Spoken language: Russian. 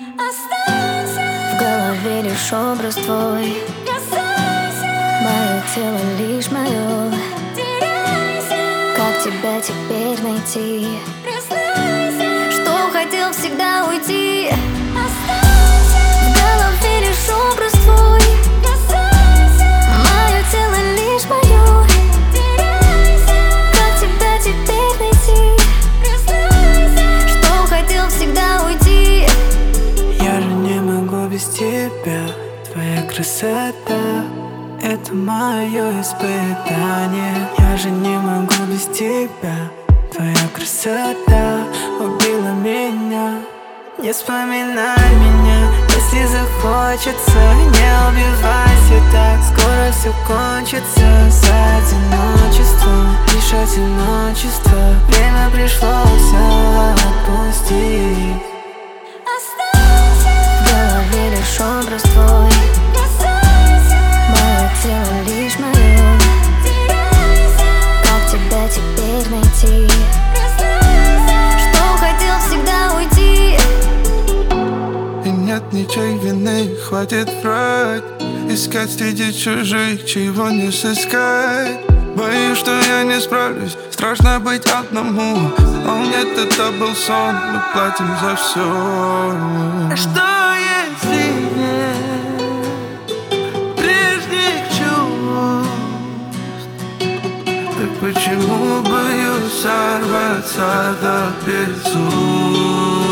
Останься. В голове лишь образ твой. Касайся. Мое тело лишь мое. Теряйся. Как тебя теперь найти? Признайся. Что хотел всегда уйти? Останься. В голове лишь образ твой. Касайся. Мое тело лишь мое. Теряйся. Как тебя теперь найти? Признайся. Что хотел всегда уйти? Я же не могу без тебя. Твоя красота — это мое испытание. Я же не могу без тебя. Твоя красота убила меня. Не вспоминай меня, если захочется. Не убивайся так, скоро все кончится. За одиночеством, лишь одиночество. Время пришло все отпустить. Останься. В голове лишь образ твой. Касайся. Мое тело лишь мое. Теряйся. Как тебя теперь найти? Признайся. Что хотел всегда уйти? И нет ничьей вины, хватит врать. Искать среди чужих, чего не сыскать. Боюсь, что я не справлюсь, страшно быть одному. А нет, это был сон, мы платим за все. А что если нет прежних чувств? Так почему боюсь сорваться до безумия?